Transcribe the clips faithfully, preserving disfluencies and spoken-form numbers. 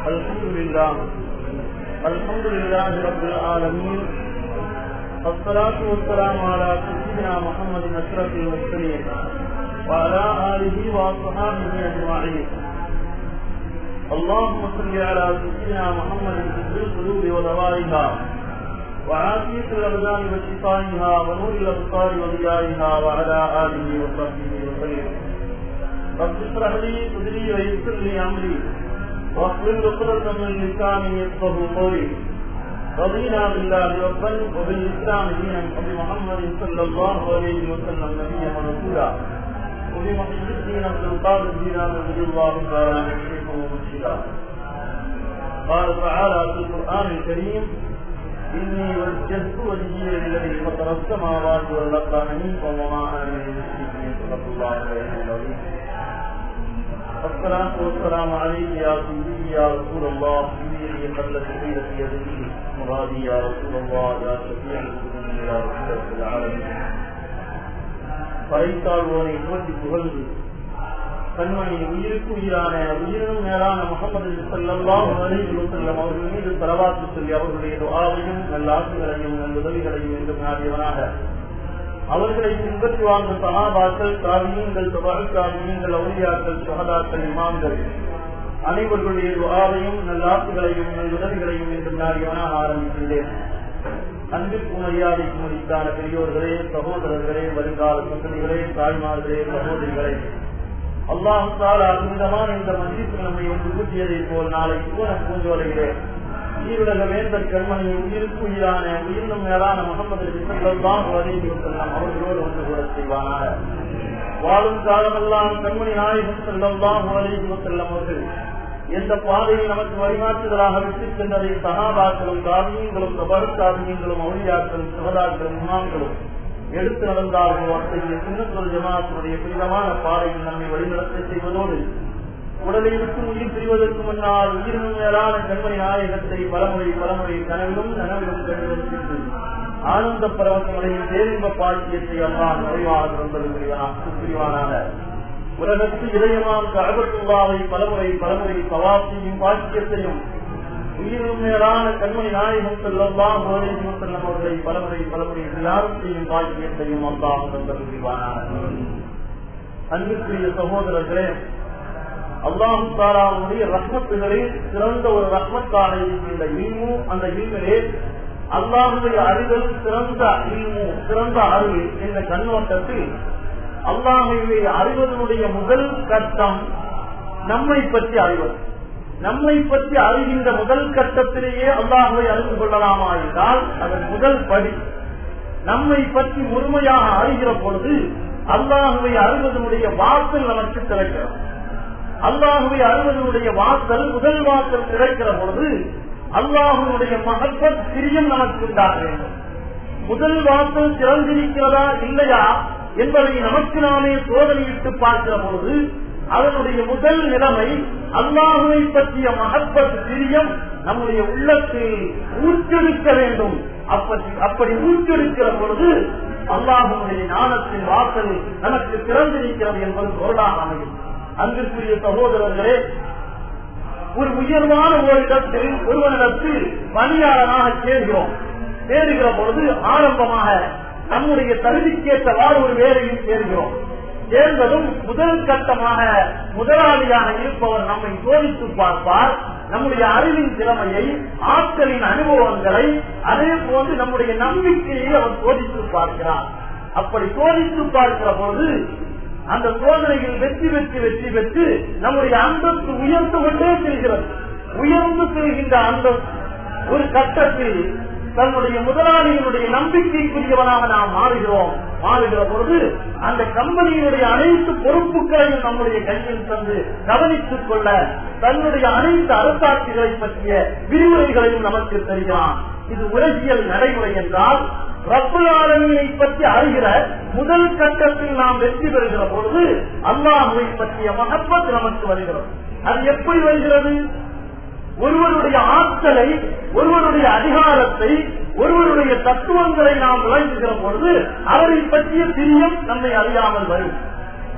الحمد لله الحمد لله رب العالمين والصلاة والسلام على سيدنا محمد أشرف المرسلين وعلى آله وصحبه أجمعين. اللهم صل على سيدنا محمد في القلوب ودوائها وعافية الأبدان وشفائها ونور الأبصار وضيائها وعلى آله وصحبه وسلم. رب اشرح لي صدري ويسر لي أمري واحلل عقدة من لساني يفقهوا قولي. رضينا بالله ربا وبالإسلام دينا وبمحمد صلى الله عليه وسلم نبيا ورسولا وبمحمد الدين عبد القادر دينا رضي الله تعالى عنه ومرشدا. قال تعالى في القرآن الكريم: إني وجهت وجهي للذي فطر السماوات والأرض حنيفا وما أنا من المشركين. صدق الله العظيم. الصلاة والسلام عليك يا سيدي يا رسول الله. سيدي قبل سيدة يدي مرادي يا رسول الله يا شفيع المسلمين يا رسول العالمين. படைத்தாழ்வோனை போற்றி புகழ்ந்து கண்மணி உயிருக்கு உயிரான உயிரினும் மேலான முஹம்மது ஸல்லல்லாஹு அலைஹி வஸல்லம் அவர்கள் மீது ஸலவாத்து சொல்லி அவர்களுடைய துஆவையும் நல்லாசிகளையும் நல்லுதவிகளையும் என்று நாடியவனாக அவர்களை பின்பற்றி வாழ்ந்த சஹாபாக்கள், தாபியீன்கள், தபஅ தாபியீன்கள், அவுலியாக்கள், ஷுஹதாக்கள், இமாம்கள் அனைவர்களுடைய துஆவையும் நல்லாசிகளையும் நல்லுதவிகளையும் என்று நாடியவனாக ஆரம்பிக்கின்றேன். அன்பிற்கு மரியாதைக்கு முடித்தான பெரியோர்களே, சகோதரர்களே, வருங்கால சந்ததிகளே, தாய்மார்களே, சகோதரிகளே, அல்லாஹ் தஆலா புனிதமான இந்த மஜ்லிஸில் நம்மை ஒன்று கூட்டியதை போல் நாளை சுவன பூஞ்சோலையிலே ஈருலக வேந்தர் கண்மணி உயிருக்கு உயிரான உயிரினும் மேலான முஹம்மது ஸல்லல்லாஹு அலைஹி வஸல்லம் அவர்களோடு ஒன்று கூட செய்வானாக. வாழும் காலமெல்லாம் கண்மணி நாயகம் ஸல்லல்லாஹு அலைஹி வஸல்லம் அவர்கள் எந்த பாதையை நமக்கு வழிகாட்டுதலாக விட்டுச் சென்றதை சஹாபாக்களும், தாபியீன்களும், தபஅ தாபியீன்களும், அவுலியாக்களும், ஷுஹதாக்களும், இமாம்களும் எடுத்து நடந்தார்களோ அத்தகைய சுன்னத்துல் ஜமாஅத்தினுடைய புனிதமான பாதையில் நம்மை வழிநடத்த செய்வதோடு உடலை விட்டு உயிர் பிரிவதற்கு முன்னால் உயிரினும் மேலான கண்மணி நாயகத்தை பலமுறை பலமுறை கனவிலும் நனவிலும் கண்டுபிடித்து ஆனந்த பரவசங்களையும் தேர்ந்த பாக்கியத்தை அல்லாஹ் நிறைவாக தந்தது புரிவானாக. உலகத்து இதயமாம் கஅபத்துல்லாஹை பலமுறை பலமுறை தவாப் செய்யும் பாக்கியத்தையும் உயிரினும் மேலான கண்மணி நாயகம் ஸல்லல்லாஹு அலைஹி வஸல்லம் அவர்களை பலமுறை பலமுறை தியானம் செய்யும் பாக்கியத்தையும் அல்லாஹ் தந்தது புரிவானாக. அன்பிற்குரிய சகோதரர்களே, அல்லாஹ் தஆலாவுடைய ரஹ்மத்துகளில் சிறந்த ஒரு ரஹ்மத்தாக இருக்கின்ற இல்மு, அந்த இல்மிலே அல்லாஹ்வுடைய அறிதல் சிறந்த இல்மு, சிறந்த அறிவு என்ற கண்ணோட்டத்தில் அல்லாஹ்வை அறிவதனுடைய முதல் கட்டம் நம்மை பற்றி அறிவது. நம்மை பற்றி அறிகின்ற முதல் கட்டத்திலேயே அல்லாஹ்வை அறிந்து கொள்ளலாமா என்றால் அதன் முதல் படி நம்மை பற்றி முழுமையாக அறிகிற பொழுது அல்லாஹ்வை அறிவதனுடைய வாசல் நமக்கு கிடைக்கிறது. அல்லாஹ்வை அறிவதனுடைய வாசல் முதல் வாசல் கிடைக்கிற பொழுது அல்லாஹ்வுடைய மஹப்பத் பிரியம் நமக்கு உண்டாக வேண்டும். முதல் வாசல் திறந்திருக்கிறதா இல்லையா என்பதை நமக்கு நாமே சோதனையிட்டு பார்க்கிற பொழுது அதனுடைய முதல் நிலைமை அல்லாஹ்வை பற்றிய மஹப்பத் பிரியம் நம்முடைய உள்ளத்தில் ஊற்றெடுக்க வேண்டும். அப்படி அப்படி ஊற்றெடுக்கிற பொழுது அல்லாஹ்வுடைய ஞானத்தின் வாசல் நமக்கு திறந்திருக்கிறது என்பது பொருளாக அமையும். அன்பிற்குரிய சகோதரர்களே, ஒரு உயர்வான ஓரிடத்தில் ஒருவனிடத்தில் பணியாளராக சேர்கிறோம். சேருகிற பொழுது ஆரம்பமாக நம்முடைய தகுதிக்கேற்றவாறு ஒரு வேலையில் சேர்கிறோம். சேர்ந்ததும் முதல் கட்டமாக முதலாளியாக இருப்பவர் நம்மை சோதித்து பார்ப்பார். நம்முடைய அறிவின் திறமையை, ஆட்களின் அனுபவங்களை, அதே போன்று நம்முடைய நம்பிக்கையை அவர் சோதித்து பார்க்கிறார். அப்படி சோதித்து பார்க்கிற பொழுது அந்த சோதனையில் வெற்றி வெற்றி வெற்றி பெற்று நம்முடைய அந்தஸ்து உயர்ந்து கொண்டே செல்கிறது. உயர்ந்து செல்கின்ற அந்த ஒரு கட்டத்தில் தன்னுடைய முதலாளியினுடைய நம்பிக்கைக்குரியவனாக நாம் மாறுகிறோம். மாறுகிற பொழுது அந்த கம்பெனியினுடைய அனைத்து பொறுப்புகளையும் நம்முடைய கையில் தந்து கவனித்துக் கொள்ள தன்னுடைய அனைத்து அரசாட்சிகளை பற்றிய விரிவுரைகளையும் நமக்கு தெரிகிறான். இது உலகியல் நடைமுறை என்றால் ரப்புல் ஆலமீனை பற்றி அறிகிற முதல் கட்டத்தில் நாம் வெற்றி பெறுகிற பொழுது அல்லாஹ்வை பற்றிய மஹப்பத் நமக்கு வருகிறது. அது எப்படி வருகிறது? ஒருவருடைய ஆற்றலை, ஒருவருடைய அதிகாரத்தை, ஒருவருடைய தத்துவங்களை நாம் விளங்குகிற பொழுது அவரை பற்றிய பிரியம் நம்மை அறியாமல் வரும்.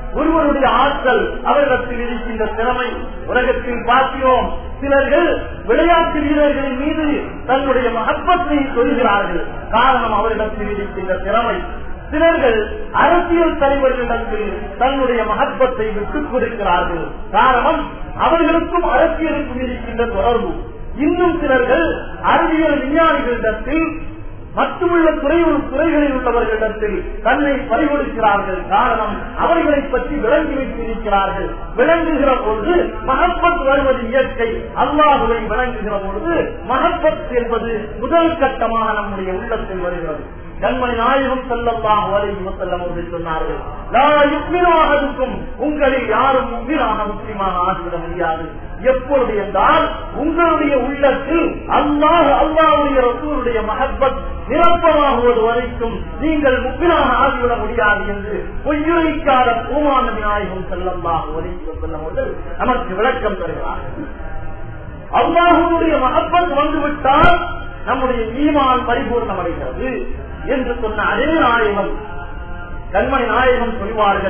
ஒருவருடைய ஆற்றல், அவரிடத்தில் இருக்கின்ற திறமை. உலகத்தில் பார்க்கிறோம், சிலர்கள் விளையாட்டு வீரர்களின் மீது தன்னுடைய மகப்பத்தை சொல்கிறார்கள். காரணம் அவரிடத்தில் இருக்கின்ற திறமை. சிலர்கள் அரசியல் தலைவர்களிடத்தில் தன்னுடைய மகப்பத்தை விட்டுக் கொடுக்கிறார்கள். காரணம் அவர்களுக்கும் அரசியலுக்கும் இருக்கின்ற தொடர்பு. இன்னும் சிலர்கள் அறிவியல் விஞ்ஞானிகளிடத்தில் மற்றுமுள்ள துறைகளில் உள்ளவர்களிடத்தில் தன்னை பறிகொடுக்கிறார்கள். காரணம் அவர்களை பற்றி விளங்கி வைத்திருக்கிறார்கள். விளங்குகிற பொழுது மஹப்பத் வருவது இயற்கை. அல்லாஹுவை விளங்குகிற பொழுது மஹப்பத் என்பது முதல் கட்டமாக நம்முடைய உள்ளத்தில் வருகிறது. கண்மணி நாயகம் ஸல்லல்லாஹு அலைஹி வஸல்லம் அவர்கள் சொன்னார்கள், லா யுக்மினு அஹதுக்கும், உங்களில் யாரும் முஃமினாக முஸ்லிமாக ஆகிவிட முடியாது. எப்பொழுது என்றால் உங்களுடைய உள்ளத்தில் அல்லாஹ் அல்லாஹ்வுடைய ரசூலுடைய மஹப்பத் நிரப்பமாகுவது வரைக்கும் நீங்கள் முஃமினாக ஆகிவிட முடியாது என்று பொய்யுரைக்காத பூமான நாயகம் ஸல்லல்லாஹு அலைஹி வஸல்லம் அவர்கள் நமக்கு விளக்கம் தருகிறார்கள். அல்லாஹ்வுடைய மஹப்பத் வந்துவிட்டால் நம்முடைய ஈமான் பரிபூர்ணம் அடைகிறது என்று சொன்ன அதே நாயகம் கண்மணி நாயகம் சொல்வார்கள்,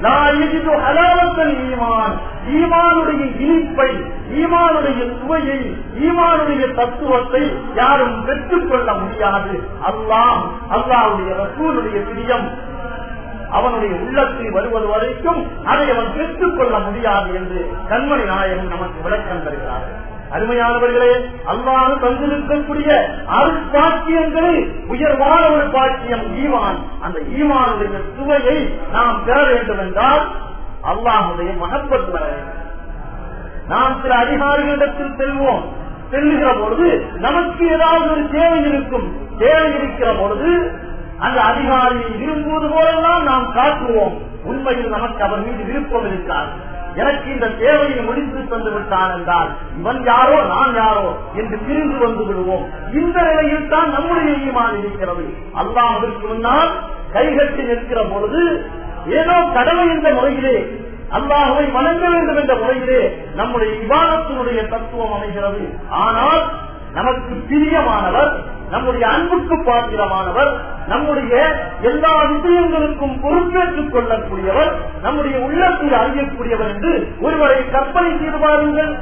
ஈமானுடைய இனிப்பை, ஈமானுடைய சுவையை, ஈமானுடைய தத்துவத்தை யாரும் பெற்றுக் கொள்ள முடியாது. அல்லாஹ் அல்லாஹ்வுடைய ரசூலுடைய பிரியம் அவனுடைய உள்ளத்தில் வருவது வரைக்கும் அதை அவன் பெற்றுக் கொள்ள முடியாது என்று கண்மணி நாயகம் நமக்கு விளக்கம் தருகிறார்கள். அருமையானவர்களே, அல்லாஹ் தந்திருக்கக்கூடிய அருட்பாக்கியங்களில் உயர்வான ஒரு பாக்கியம் ஈமான். அந்த ஈமானுடைய சுவையை நாம் பெற வேண்டும் என்றால் அல்லாஹுடைய மஹப்பத் வர வேண்டும். நாம் சில அதிகாரிகளிடத்தில் செல்வோம். செல்லுகிற பொழுது நமக்கு ஏதாவது ஒரு தேவை இருக்கும். தேவை இருக்கிற பொழுது அந்த அதிகாரியை விரும்புவது போலெல்லாம் நாம் காட்டுவோம். உண்மையில் நமக்கு அவர் மீது விருப்பம் இருக்காது. எனக்கு இந்த தேவையை முடித்து தந்து விட்டான் என்றால் இவன் யாரோ நான் யாரோ என்று பிரிந்து வந்து விடுவோம். இந்த நிலையில் தான் நம்முடைய ஈமான் இருக்கிறது. அல்லாஹ்விற்கு முன்னால் கைகட்டி நிற்கிற பொழுது ஏதோ கடமை என்ற முறையிலே, அல்லாஹ்வை வணங்க வேண்டும் என்ற முறையிலே நம்முடைய இபாதத்தினுடைய தத்துவம் அமைகிறது. ஆனால் நமக்கு பிரியமானவர், நம்முடைய அன்புக்கு பாத்திரமானவர், நம்முடைய எல்லா விஷயங்களுக்கும் பொறுப்பேற்றுக் கொள்ளக்கூடியவர், நம்முடைய உள்ளத்தில் அறியக்கூடியவர் என்று ஒருவரை கற்பனை செய்து பாருங்கள்.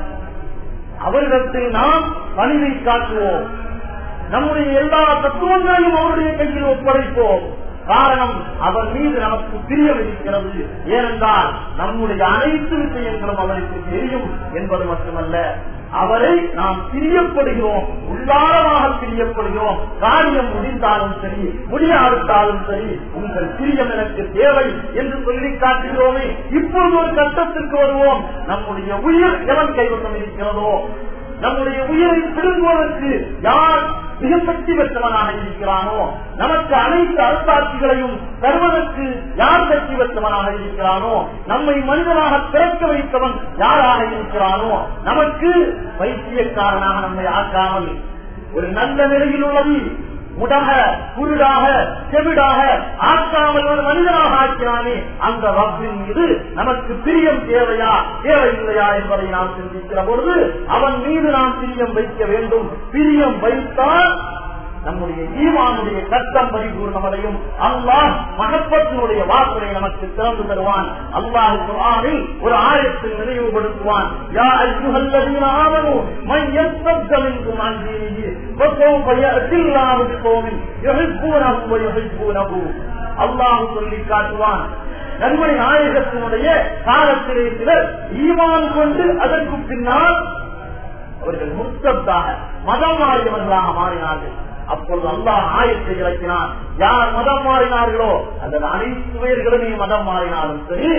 அவரிடத்தில் நாம் பணிவை காட்டுவோம். நம்முடைய எல்லா தத்துவங்களையும் அவருடைய கையில் ஒப்படைப்போம். காரணம் அவர் மீது நமக்கு பிரியம் இருக்கிறது. ஏனென்றால் நம்முடைய அனைத்து விஷயங்களும் அவருக்கு தெரியும் என்பது மட்டுமல்ல, அவரை நாம் பிரியப்படுகிறோம், உள்ளாரமாக பிரியப்படுகிறோம். காரியம் முடிந்தாலும் சரி, முடியாவிட்டாலும் சரி, உங்கள் பிரியம் எனக்கு தேவை என்று சொல்லி காட்டுகிறோமே. இப்பொழுது ஒரு கட்டத்திற்கு வருவோம். நம்முடைய உயிர் எவன் கைவசம் இருக்கிறதோ, நம்முடைய உயிரை பிடுங்குவதற்கு யார் மிக சக்தி பெற்றவனாக இருக்கிறானோ, நமக்கு அனைத்து அரசாட்சிகளையும் தருவதற்கு யார் சக்தி பெற்றவனாக இருக்கிறானோ, நம்மை மனிதனாக பிறக்க வைத்தவன் யாராக இருக்கிறானோ, நமக்கு வைத்தியக்காரனாக நம்மை ஆக்காமல் ஒரு நல்ல நிலையில் உள்ளது முடக குருடாக செவிடாக ஆக்காமல் ஒரு மனிதனாக ஆக்கிறானே, அந்த ரப்பின் மீது நமக்கு பிரியம் தேவையா தேவையில்லையா என்பதை நாம் சிந்திக்கிற பொழுது அவன் மீது நாம் பிரியம் வைக்க வேண்டும். பிரியம் வைத்தால் நம்முடைய ஈமானுடைய கட்டம் பரிபூர்ணமடையும். அல்லாஹ் மஹப்பத்தினுடைய வாசனை நமக்கு திறந்து தருவான். அல்லாஹ் குர்ஆனில் ஒரு ஆயத்தில் நினைவுபடுத்துவான், யா அய்யுஹல்லதீன ஆமனூ மன் யர்தத்த மின்கும் அன் தீனிஹி ஃபஸௌஃப யஅத்தில்லாஹு பிகௌமின் யுஹிப்பூனஹு வ யுஹிப்பூனஹு. அல்லாஹ் சொல்லி காட்டுவான், நன்மை நாயகத்தினுடைய காலத்திலே சிலர் ஈமான் கொண்டு அதற்கு பின்னால் அவர்கள் முர்த்தத்தாக மதம் மாறியவர்களாக மாறினார்கள். அப்பொழுது அல்லாஹ் ஆயத்தை இறக்கினான், யார் மதம் மாறினார்களோ அந்த அனைத்து பேர்களுமே மதம் மாறினாலும் சரி,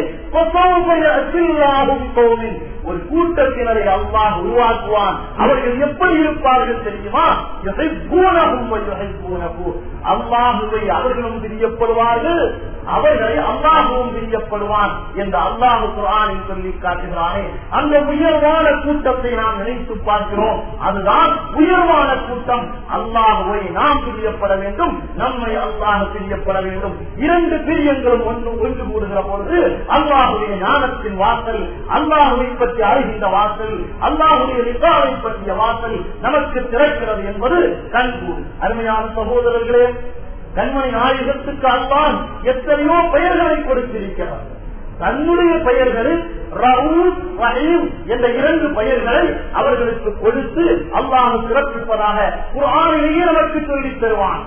ஒரு கூட்டத்தினரை அல்லாஹ் உருவாக்குவான். அவர்கள் எப்படி இருப்பார்கள் தெரியுமா? அல்லாஹுவை அவர்களும் பிரியப்படுவார்கள், அவர்களை அல்லாஹுவும் பிரியப்படுவான் என்று அல்லாஹ் குர்ஆனில் சொல்லி காட்டுகிறானே. அந்த உயர்வான கூட்டத்தை நாம் நினைத்து பார்க்கிறோம். அதுதான் உயர்வான கூட்டம். அல்லாஹுவை நாம் பிரியப்பட வேண்டும், நம்மை அல்லாஹ் பிரியப்பட வேண்டும். இரண்டு பிரியங்களும் ஒன்று ஒன்று கூடுகிற பொழுது அல்லாஹுடைய ஞானத்தின் வாசல், அல்லாஹுவை பற்றி அறிகின்ற வாசல், அல்லாஹுடைய ரிசாவை பற்றிய வாசல் நமக்கு திறக்கிறது என்பது கண்கூடு. அருமையான சகோதரர்களே, கண்மணி நாயகத்துக்கு அல்லாஹ் எத்தனையோ பெயர்களை கொடுத்திருக்கிறார். தன்னுடைய பெயர்களில் ரவுஃப் ரஹீம் என்ற இரண்டு பெயர்களை அவர்களுக்கு கொடுத்து அல்லாஹ் சிறப்பிப்பதாக குர்ஆனிலேயே நமக்கு சொல்லித் தருவான்.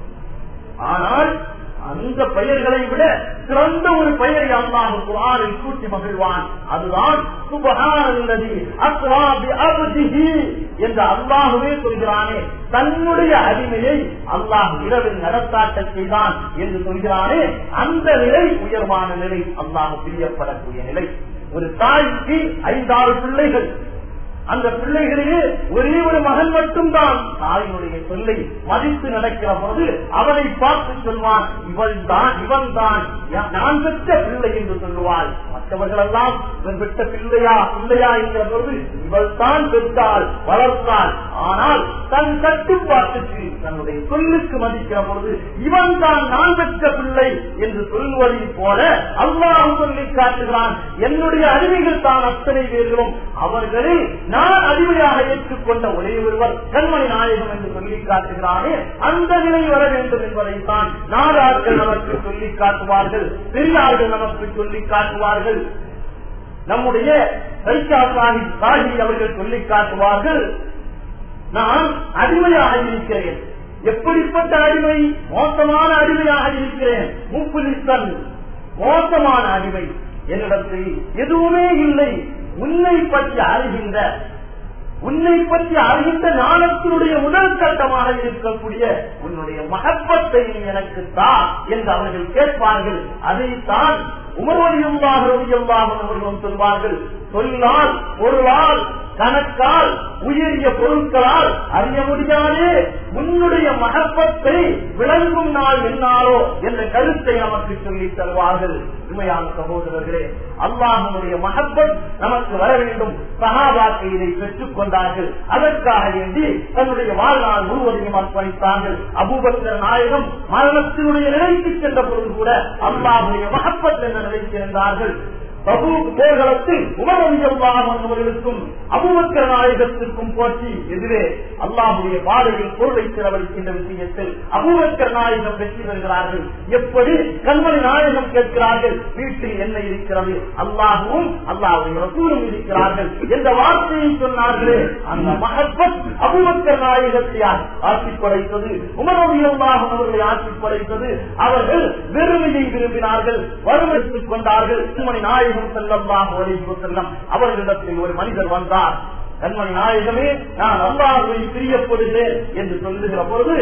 ஆனால் அந்த பெயர்களை விட சிறந்த ஒரு பெயரை அல்லாஹ் குர்ஆனில் கூட்டி மகிழ்வான். அதுதான் சுப்ஹானல்லதி அஸ்ரா பி அப்திஹி என்ற அல்லாஹ்வே சொல்கிறானே, தன்னுடைய அடிமையை அல்லாஹ் இரவில் நடத்தாட்ட செய்தான் என்று சொல்கிறானே, அந்த நிலை உயர்வான நிலை, அல்லாஹ் பிரியப்படக்கூடிய நிலை. ஒரு தாய்க்கு ஐந்தாறு பிள்ளைகள், அந்த பிள்ளைகளிலே ஒரே ஒரு மகன் மட்டும்தான் தாயினுடைய சொல்லை மதித்து நடக்கிற போது அவனை பார்த்து சொல்வான், இவள் தான் இவன் தான் நான் பெற்ற பிள்ளை என்று சொல்லுவாள். மற்றவர்கள் எல்லாம் இவன் பெற்ற பிள்ளையா பிள்ளையா என்கிற பொழுது இவள் தான் பெற்றாள் வளர்த்தாள். ஆனால் தன் கட்டுப்பாட்டுக்கு தன்னுடைய சொல்லுக்கு மதிக்கிற பொழுது இவன் தான் நான் பெற்ற பிள்ளை என்று சொல்வதை போல அல்லாஹ் சொல்லி காட்டுகிறான், என்னுடைய அடிமைகள் தான் அத்தனை பேர்களும், அவர்களில் நான் அடிமையாக ஏற்றுக்கொண்ட ஒரே ஒருவர் கண்மணி நாயகம் என்று சொல்லி காட்டுகிறானே, அந்த நிலை வர வேண்டும் என்பதைத்தான் நாடார்கள் நமக்கு சொல்லி காட்டுவார்கள், பெரியார்கள் நமக்கு சொல்லி காட்டுவார்கள், நம்முடைய சாஹி அவர்கள் சொல்லி காட்டுவார்கள். நான் அடிமையாக இருக்கிறேன். எப்படிப்பட்ட அடிமை? மோசமான அடிமையாக இருக்கிறேன். முப்புலிசன், மோசமான அடிமை. என்னிடத்தில் எதுவுமே இல்லை. உன்னை பற்றி அறிகின்ற உன்னை பற்றி அறிகின்ற ஞானத்தினுடைய முதல் கட்டமாக இருக்கக்கூடிய உன்னுடைய மகப்பத்தை எனக்கு தா என்று அவர்கள் கேட்பார்கள். அதைத்தான் உமர்வதியுள்ளாக அவர்களும் சொல்வார்கள், சொல்லால் பொருளால் கணக்கால் உயரிய பொருட்களால் அறிய முடியாதே உன்னுடைய மகப்பத்தை விளங்கும் நாள் என்னாரோ என்ற கருத்தை நமக்கு சொல்லித் தருவார்கள். உண்மையான சகோதரர்களே, அல்லாஹ்வுடைய மகப்பத் நமக்கு வர வேண்டும். சஹாபாக்கள் இதை பெற்றுக் கொண்டார்கள். அதற்காக வேண்டி தன்னுடைய வாழ்நாள் முழுவதையும் அர்ப்பணித்தார்கள். அபூபக்கர் நாயகம் மரணத்தினுடைய நிலைக்கு சென்ற பொழுது கூட அல்லாஹ்வுடைய மகப்பத் என்ற நிலைக்கு இருந்தார்கள். போர்களத்தில் உமரவியல்வார்களுக்கும் அபூபக்கர் நாயகத்திற்கும் போட்டி எதிரே அல்லாஹ்வுடைய பாதையில் பொருளை செலவழிக்கின்ற விஷயத்தில் அபூபக்கர் நாயகம் வெற்றி பெறுகிறார்கள். எப்படி கண்மணி நாயகம் கேட்கிறார்கள், வீட்டில் என்ன இருக்கிறது, அல்லாஹுவும் அல்லாஹ்வுடைய ரசூலும் இருக்கிறார்கள் என்ற வார்த்தையை சொன்னார்களே, அந்த மகப்பத் அபூபக்கர் நாயகத்தை ஆட்சி படைத்தது, உமரவியல்வாகம் அவர்களை ஆட்சி படைத்தது. அவர்கள் வெறுமையை விரும்பினார்கள், வறுமைத்துக் கொண்டார்கள். கண்மணி நாயகம் அவர்களிடத்தில் ஒரு மனிதர் வந்தார். கண்மணி நாயகமே, நான் அல்லாஹ்வை பிரியப்படுகிறேன் என்று சொல்லுகிற பொழுது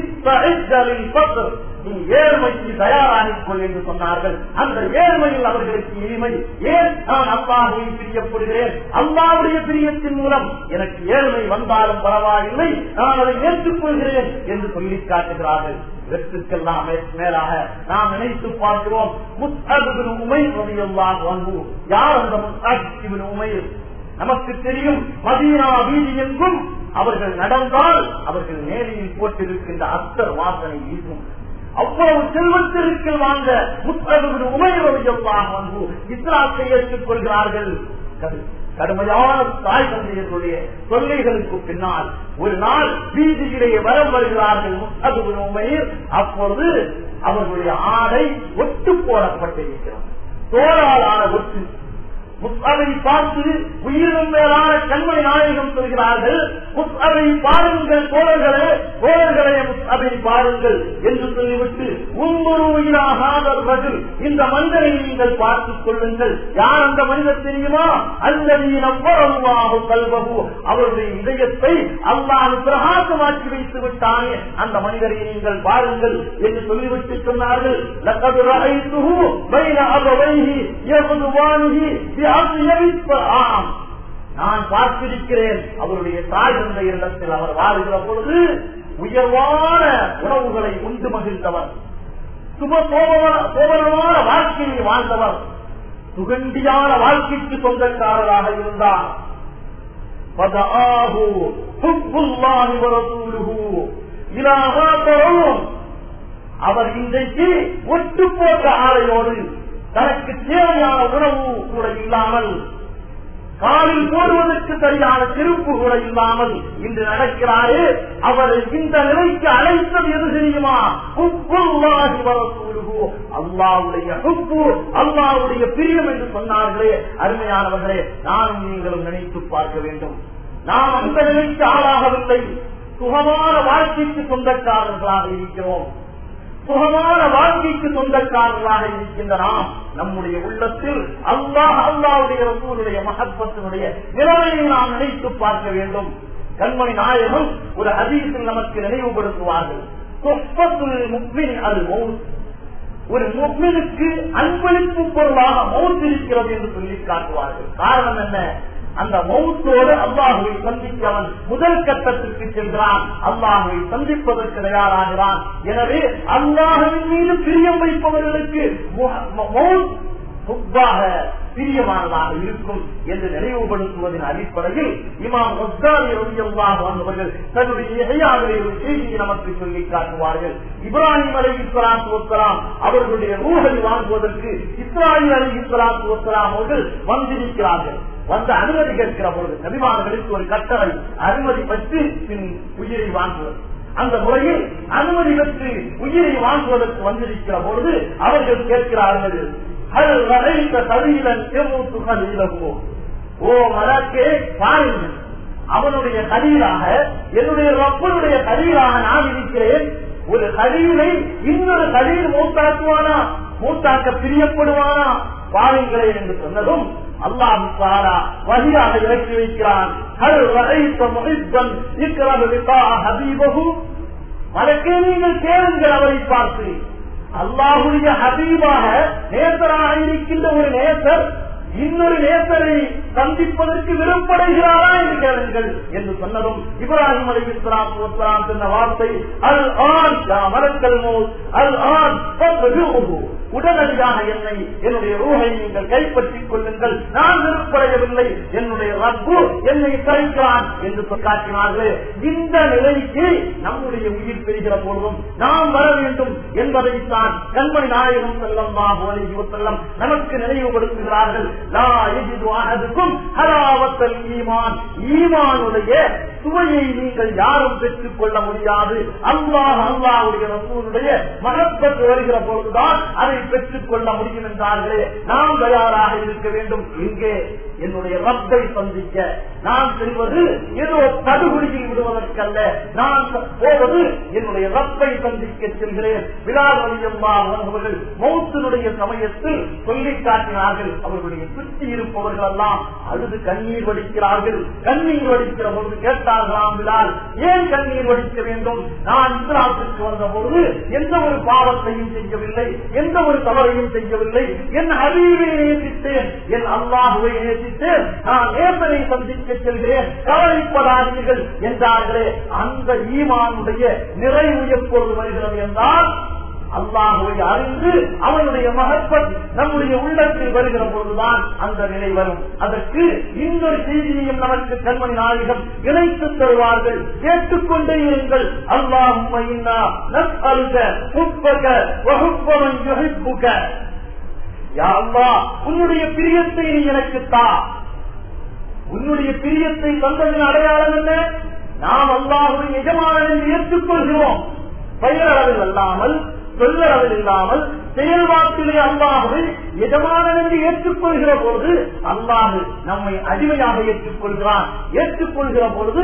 நீ ஏழ்மைக்கு தயாராகிக்கொள் என்று சொன்னார்கள். அந்த ஏழ்மையில் அவர்களுக்கு இனிமை. ஏன் நான் அல்லாஹ்வை பிரியப்படுகிறேன், அல்லாஹ்வுடைய பிரியத்தின் மூலம் எனக்கு ஏழ்மை வந்தாலும் பரவாயில்லை, நான் அதை ஏற்றுக்கொள்கிறேன் என்று சொல்லி காட்டுகிறார்கள். இதற்கெல்லாம் மேலாக நாம் நினைத்து பார்க்கிறோம், முஸ்அப் இப்னு உமைர் ரலியல்லாஹு அன்ஹு. யார் அந்த முஸ்அப் இப்னு உமைர்? நமக்கு தெரியும், மதீனா வீதி எங்கும் அவர்கள் நடந்தால் அவர்கள் மேலையில் போட்டிருக்கின்ற அத்தர் வாசனை வீசும். அவ்வளவு செல்வத்திற்கு வாழ்ந்த முஸ்அப் இப்னு உமைர் ரலியல்லாஹு அன்ஹு இஸ்லாத்தை ஏற்றுக் கொள்கிறார்கள். கடுமையான தாய் தந்தையர்களுடைய தொல்லைகளுக்கு பின்னால் ஒரு நாள் வீதியிலேயே வரம் வருகிறார்கள் முஸ்அப் இப்னு உமைர். அப்பொழுது அவர்களுடைய ஆடை ஒட்டு போடப்பட்டிருக்கிறது, தோளாலான ஒட்டு. முஸ்அபை பார்த்து உயிரும் மேலான கண்மணி நாயகம் சொல்கிறார்கள், முஸ்அபை பாருங்கள் தோழர்களே, தோழர்களே முஸ்அபை பாருங்கள் என்று சொல்லிவிட்டு உங்களுடைய இந்த மனிதரை நீங்கள் பார்த்துக் கொள்ளுங்கள். யார் அந்த மனிதர் தெரியுமா? அல்லது நம்பரல்லாஹு கல்பஹு, அவருடைய இதயத்தை அல்லாஹ் பிரகாசமாக்கி வைத்து விட்டானே அந்த மனிதரை நீங்கள் பாருங்கள் என்று சொல்லிவிட்டு சொன்னார்கள். லகத் ரஅய்துஹு பைன அபவைஹி யஃதுவானிஹி நான் பார்த்திருக்கிறேன், அவருடைய தாய் தந்தையரிடத்தில் அவர் வாழ்கிற பொழுது உயர்வான உணவுகளை உண்டு மகிழ்ந்தவர், சுபசோபமான வாழ்க்கையை வாழ்ந்தவர், சுகண்டியான வாழ்க்கைக்கு சொந்தக்காரராக இருந்தார். அவர் இன்றைக்கு ஒட்டு போட்ட ஆடையோடு தனக்கு தேவையான உணவு கூட இல்லாமல் காலில் போடுவதற்கு சரியான செருப்பு கூட இல்லாமல் இன்று நடக்கிறாரே, அவரை இந்த நிலைக்கு அழைத்தது எது தெரியுமா? அல்லாஹ்வுடைய ஹுப்பு, அல்லாஹ்வுடைய பிரியம் என்று சொன்னார்களே. அருமையானவர்களே, நானும் நீங்களும் நினைத்து பார்க்க வேண்டும். நாம் அந்த நிலைக்கு ஆளாகவில்லை. சுகமான வாழ்க்கைக்கு சொந்தக்காரர்களாக இருக்கிறோம். சுகமான வாழ்க்கைக்கு சொந்தக்காரர்களாக இருக்கின்ற நாம் நம்முடைய உள்ளத்தில் அல்லாஹ் அல்லாஹ்வுடைய ரசூலுடைய மஹப்பத்தினுடைய நிலையை நாம் நினைத்து பார்க்க வேண்டும். கண்மணி நாயகம் ஒரு ஹதீஸில் நமக்கு நினைவுபடுத்துவார்கள். ஒரு முஃமினுக்கு அன்பளிப்பு பொருளாக மௌத் இருக்கிறது என்று சொல்லி காட்டுவார்கள். காரணம் என்ன? அந்த மௌத்தோடு அல்லாஹுவை சந்திக்க அவன் முதல் கட்டத்திற்கு சென்றான். அல்லாஹுவை சந்திப்பதற்கு தயாராகிறான். எனவே அல்லாஹுவின் மீது பிரியம் வைப்பவர்களுக்கு மௌத் ஹுப்பாக பிரியமானதாக இருக்கும் என்று நினைவுபடுத்துவதன் அடிப்படையில் இமாம் கஸ்ஸாலி ரலியல்லாஹு அன்ஹு அவர்கள் தன்னுடைய இஹ்யாவிலே ஒரு செய்தியை நமக்கு சொல்லி காட்டுவார்கள். இப்ராஹிம் அலைஹிஸ்ஸலாத்து வஸ்ஸலாம் அவர்களுடைய ரூஹை வாங்குவதற்கு இஸ்ராயீல் அலைஹிஸ்ஸலாத்து வஸ்ஸலாம் அவர்கள் வந்திருக்கிறார்கள். வந்து அனுமதி கேட்கிற பொழுது நபிமார்களுக்கு ஒரு கட்டளை, அனுமதி பெற்று உயிரை வாங்குவது. அந்த முறையில் அனுமதி பெற்று உயிரை வாங்குவதற்கு வந்திருக்கிற பொழுது அவர்கள் கேட்கிறார்கள், ஓ மலக்கே பாருங்கள், அவனுடைய கலீலாக என்னுடைய ரப்பனுடைய கலீலாக நான் இருக்கிறேன். ஒரு கலீலை இன்னொரு கலீல் மூத்தாக்குவானா? மூத்தாக்க பிரியப்படுவானா? பாருங்களே என்று சொன்னதும் அல்லாஹ் தஆலா வஹியாக இறக்கி வைக்கிறான். ஹல் ரஅய்த முஹிப்பன் இக்ரஹு லிகாஅ ஹபீபஹு, மலக்கே நீங்கள் கேளுங்கள் அவரை பார்த்து, அல்லாஹ்வுடைய ஹபீபாக நேசராக இருக்கின்ற ஒரு நேசர் இன்னொரு நேசரை சந்திப்பதற்கு விருப்படைகிறாரா என்று கேளுங்கள் என்று சொன்னதும் இப்ராஹிம் அலைஹிஸ்ஸலாத்து வஸ்ஸலாம் சொன்ன வார்த்தை அல் on yeah மலக்கல் mouth Al on ஃபத்ஹுஹு, உடனடியாக என்னை என்னுடைய ரூஹை நீங்கள் கைப்பற்றிக் கொள்ளுங்கள், நான் விருப்படையவில்லை, என்னுடைய ரப்பு என்னை தரிக்கிறான் என்று காட்டினார்களே. இந்த நிலைக்கு நம்முடைய உயிர் பெறுகிற பொழுதும் நாம் வர வேண்டும் என்பதைத்தான் கண்மணி நாயகம் ஸல்லல்லாஹு அலைஹி வஸல்லம் நமக்கு நினைவுபடுத்துகிறார்கள். லா யஜிது அஹதுக்கும் ஹலாவத்தல் ஈமான், ஈமானுடைய சுவையை நீங்கள் யாரும் பெற்றுக் கொள்ள முடியாது. அல்லாஹ் அல்லாஹ்வுடைய ரசூலுடைய மஹப்பத் வருகிற பொழுதுதான் அதை பெற்றுக் கொள்ள முடியும் என்றார்களே. நாம் தயாராக இருக்க வேண்டும். இங்கே என்னுடைய ரப்பை சந்திக்க நான் செல்வது ஏதோ படுகொலியில் விடுவதற்கல்ல, நான் போவது என்னுடைய ரப்பை சந்திக்க செல்கிறேன். பிலால் ரலியல்லாஹு அன்ஹு அவர்கள் மௌத்தினுடைய சமயத்தில் சொல்லி காட்டினார்கள். அவர்களுடைய சுற்றி இருப்பவர்கள் எல்லாம் அழுது கண்ணீர் வடிக்கிறார்கள். கண்ணீர் வடிக்கிற பொழுது கேட்டார்களாம், பிலால் ஏன் கண்ணீர் வடிக்க வேண்டும்? நான் இஸ்லாத்திற்கு வந்த பொழுது எந்த ஒரு பாவத்தையும் செய்யவில்லை, எந்த ஒரு தவறையும் செய்யவில்லை, என் ஹபீபை நேசித்தேன், என் அல்லாஹுவை நேசித்தேன், நான் நேசனை சந்திக்க செல்கிறேன், கவலைப்படாதீர்கள் என்றார்களே. அந்த ஈமானுடைய நிறைவு எப்பொழுது வருகிறது என்றால் அல்லாஹுவை அறிந்து அவனுடைய மஹப்பத் நம்முடைய உள்ளத்தில் வருகிற பொழுதுதான் அந்த நிலை வரும். அதற்கு இன்னொரு செய்தியையும் நமக்கு கண்மணி நாயகம் இணைத்து தருவார்கள். கேட்டுக்கொண்டே இருங்கள். அல்லாஹும்ம இன்னா நஸ்அலுக ஹுப்பக வ ஹுப்ப மன் யுஹிப்புக, யா அல்லாஹ் உன்னுடைய பிரியத்தை நீ எனக்கு தா. உன்னுடைய பிரியத்தை தந்ததின் அடையாளம் என்ன? நாம் அல்லாஹுவை எஜமானனை ஏற்றுக்கொள்கிறோம். பெயரளவில் அல்லாமல், சொல்லளவில் இல்லாமல், செயல்பாட்டிலே அல்லாஹுவை எஜமானன் என்று ஏற்றுக்கொள்கிற பொழுது அல்லாஹு நம்மை அடிமையாக ஏற்றுக்கொள்கிறான். ஏற்றுக்கொள்கிற பொழுது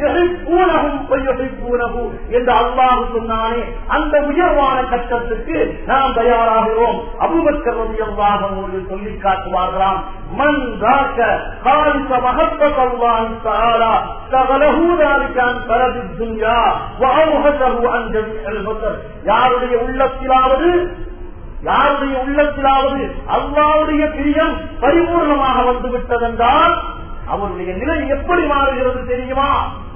என்று அல்லாஹு சொன்னானே, அந்த உயர்வான கட்டத்துக்கு நாம் தயாராகிறோம். அபூபக்கர் ரலியல்லாஹு அன்ஹு சொல்லி காட்டுவார்களாம், மன் ذاك خالص محبة الله تعالى شغله ذلك عن طلب الدنيا وأوهشه عن جميع البشر. யாருடைய உள்ளத்திலாவது யாருடைய உள்ளத்திலாவது அல்லாஹ்வுடைய பிரியம் பரிபூர்ணமாக வந்து விட்டதென்றால் அவருடைய நிலை எப்படி மாறுகிறது தெரியுமா?